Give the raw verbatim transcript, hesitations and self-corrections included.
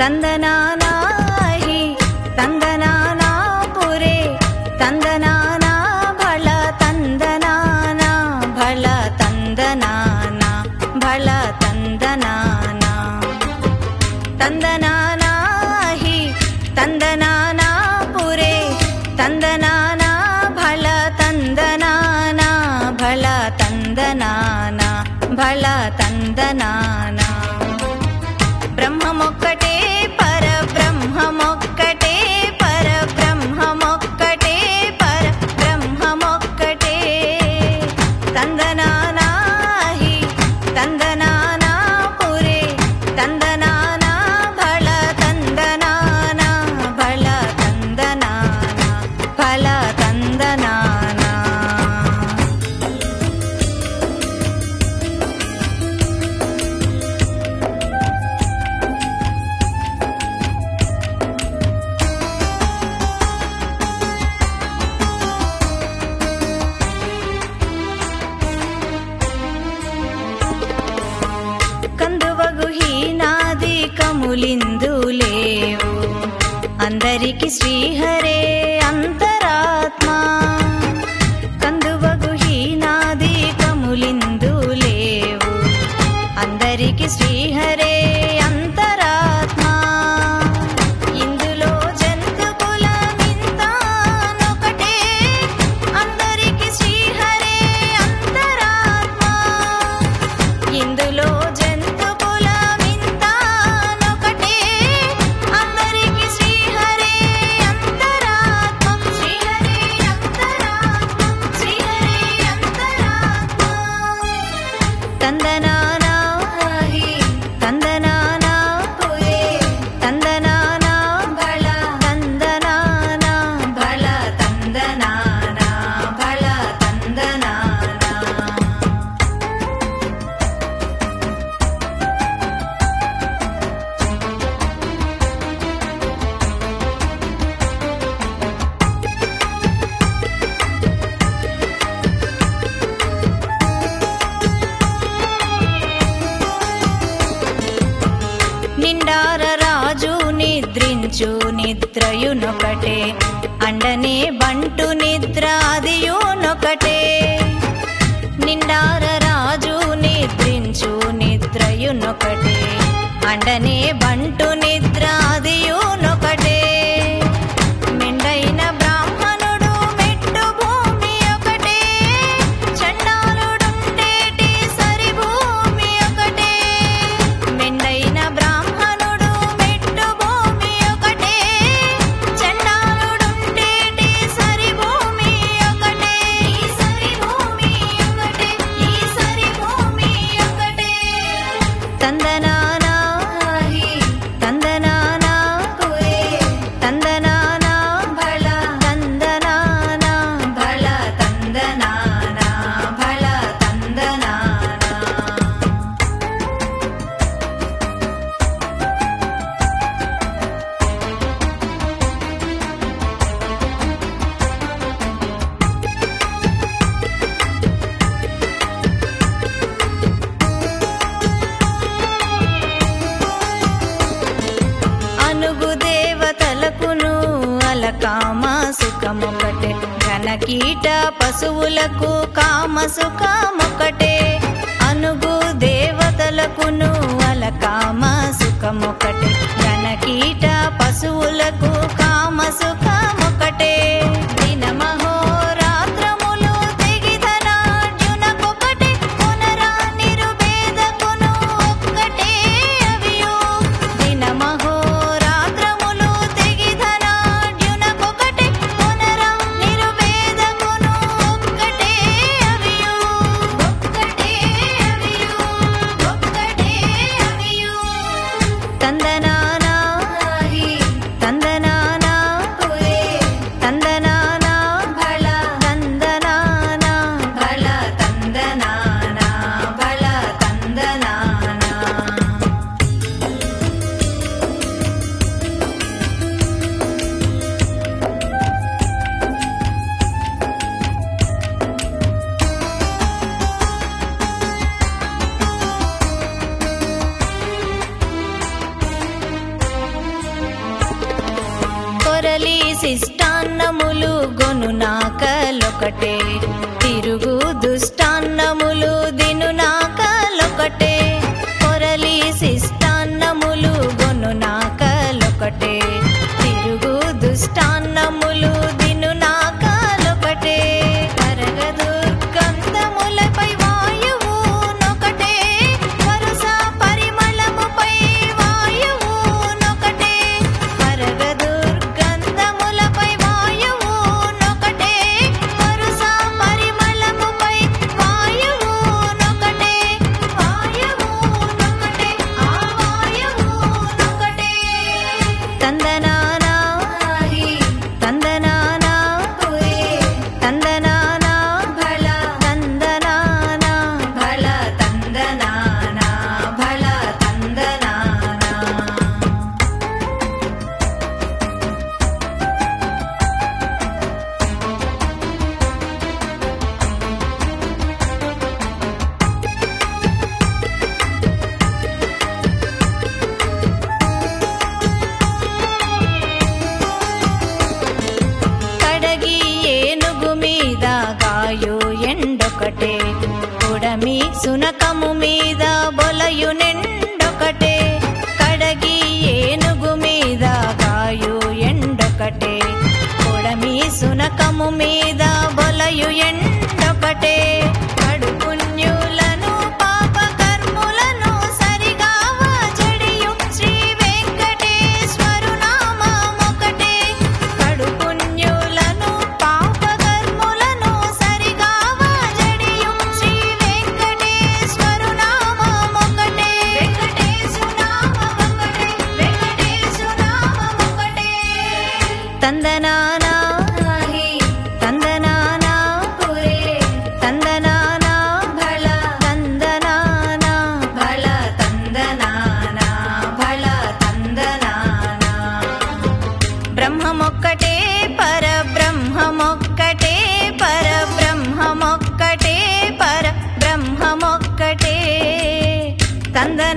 తందనానా హి తందనానా పురే తందనానా భళ తందనానా భళ తందనానా భళ తందనానా తందనానా హి తందనానా పురే తందనానా భళ తందనానా భళ తందనానా భళ తందనానా బ్రహ్మమొక్కటే పర బ్రహ్మమొక్కటే పర బ్రహ్మమొక్కటే పర బ్రహ్మమొక్కటే తందనానా హి తందనానా పురే తందనానా భళ తందనానా భళ తందనానా భళ తందనానా కందువగు హీనాది కములిందు లేవు అందరికి శ్రీహరే అంతరాత్మా కందువగు హీనాది కములిందు లేవు అందరికి శ్రీహరే అంతరాత్మా ఇందులో జంతు కులమింతానొకటే అందరికి శ్రీహరే అంతరాత్మా ఇందులో జంతు కులమింతానొకటే అందరికి శ్రీహరే అంతరాత్మ శ్రీహరే అంతరాత్మ శ్రీహరే అంతరాత్మ తందనానా హి తందనానా పురే తందనానా భళ తందనానా భళ తందనానా భళ తందనానా నిండార రాజు నిద్రించు నిద్రయునొకటే అండనే బంటు నిద్ర అదియునొకటే నిండార రాజు నిద్రించు నిద్రయునొకటే అండనే బంటు నిద్ర అదియునొకటే మెండైన బ్రాహ్మణుడు మెట్టు భూమి ఒకటే చండాలుడుండేటి సరి భూమి ఒకటే మెండైన బ్రాహ్మణుడు మెట్టు భూమి ఒకటే చండాలుడుండేటి సరి భూమి ఒకటే ఈ సరి భూమి ఒకటే ఈ సరి భూమి ఒకటే తందనానా హి తందనానా పురే తందనానా భళ తందనానా భళ తందనానా భళ తందనానా అనుగు దేవతలకును అలకామ సుఖమొకటే ఘనకీట పశువులకు కామ సుఖమొకటే అనుగు దేవతలకును అలకామ సుఖమొకటే ఘనకీట పశువులకు కామ సుఖమొకటే దినమహోరాత్రములు తెగిదనార్జునకొకటే పునరా నిరుభేదకును ఒక్కటే అవియు దినమహోరాత్రములు తెగిదనార్జునకొకటే పునరా నిరుభేదకును ఒక్కటే అవియు శిష్టాన్నములు గొను నాకలొకటే తిరుగు దుష్టాన్నములు దిను నాకలొకటే పొరలి శిష్టాన్నములు గొను నాకలొకటే తిరుగు దుష్టాన్నములు దిను నాకలొకటే కరగ దుర్గంధములపై వాయువు నొకటే వరుస పరిమళముపై వాయువు నొకటే కరగ దుర్గంధములపై వాయువు నొకటే వరుస పరిమళముపై వాయువు నొకటే వాయువు నొకటే ఆ వాయువు నొకటే తందనానా తందనానా తందనానా భళ తందనానా భళ తందనానా భళ తందనానా కడగి ఏనుగు మీద గాయు ఎండొకటే ఉడమి సునకము మీద బొలయు నెండొకటే కడగి ఏనుగు మీద గాయు ఎండొకటే ఉడమి సునకము మీద బొలయు ఎండొకటే కడు పుణ్యులను పాప కర్ములను సరిగావ జడియు శ్రీ వెంకటేశ్వరు నామమొకటే కడు పుణ్యులను పాప కర్ములను సరిగావ జడియు శ్రీ వెంకటేశ్వరు నామమొకటే వెంకటేశు నామమొకటే వెంకటేశు నామమొకటే తందనానా తందనానా తందనానా భళ తందనానా భళ తందనానా భళ తందనానా బ్రహ్మమొక్కటే పరబ్రహ్మమొక్కటే పరబ్రహ్మమొక్కటే పరబ్రహ్మమొక్కటే తందనానా